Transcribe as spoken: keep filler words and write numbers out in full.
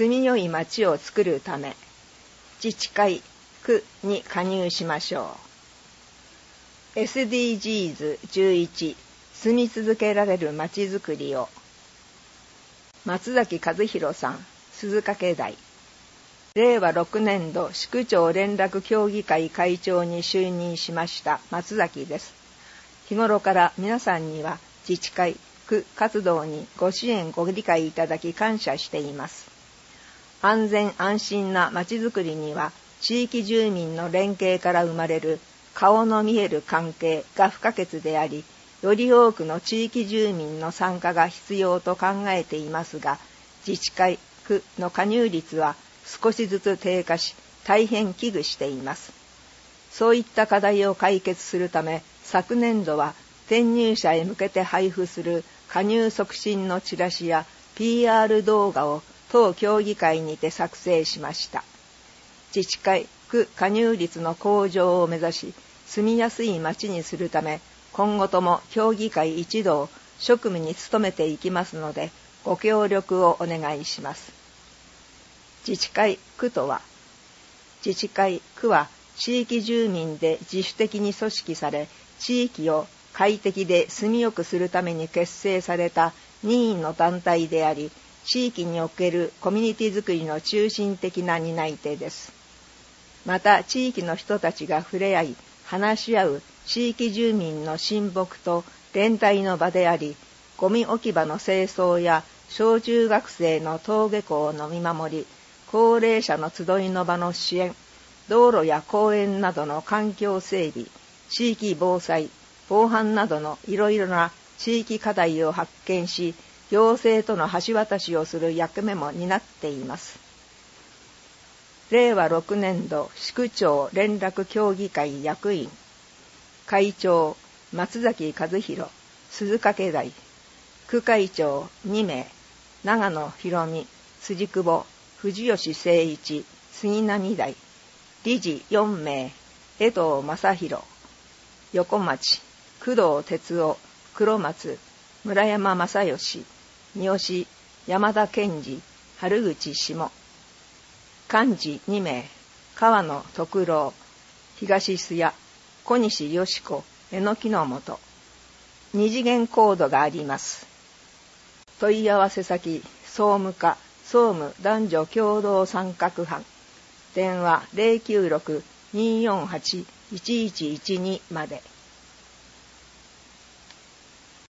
住みよい町を作るため、自治会、区に加入しましょう。エスディージーズじゅういち、住み続けられる町づくりを。松崎和弘さん、鈴掛台。れいわろくねんど市区長連絡協議会会長に就任しました松崎です。日頃から皆さんには自治会、区活動にご支援ご理解いただき感謝しています。安全安心な町づくりには地域住民の連携から生まれる顔の見える関係が不可欠であり、より多くの地域住民の参加が必要と考えていますが、自治会、区の加入率は少しずつ低下し、大変危惧しています。そういった課題を解決するため、昨年度は転入者へ向けて配布する加入促進のチラシや ピーアール 動画を当協議会にて作成しました。自治会、区加入率の向上を目指し、住みやすい町にするため、今後とも協議会一同職務に努めていきますので、ご協力をお願いします。自治会、区とは、自治会、区は地域住民で自主的に組織され、地域を快適で住みよくするために結成された任意の団体であり、地域におけるコミュニティづくりの中心的な担い手です。また、地域の人たちが触れ合い、話し合う地域住民の親睦と連帯の場であり、ゴミ置き場の清掃や小中学生の登下校の見守り、高齢者の集いの場の支援、道路や公園などの環境整備、地域防災、防犯などのいろいろな地域課題を発見し、行政との橋渡しをする役目も担っています。れいわろくねんど市区長連絡協議会役員、会長松崎和弘、鈴掛台、区会長にめい、長野博美、辻久保、藤吉誠一、杉並台、理事よんめい、江藤正弘、横町、工藤哲夫、黒松、村山正義、三好、山田健二、春口下、幹事にめい、川野徳郎、東須谷、小西よし子、榎の本。二次元コードがあります。問い合わせ先、総務課、総務男女共同参画班。電話 ゼロきゅうろく にーよんはち いちいちいちに まで。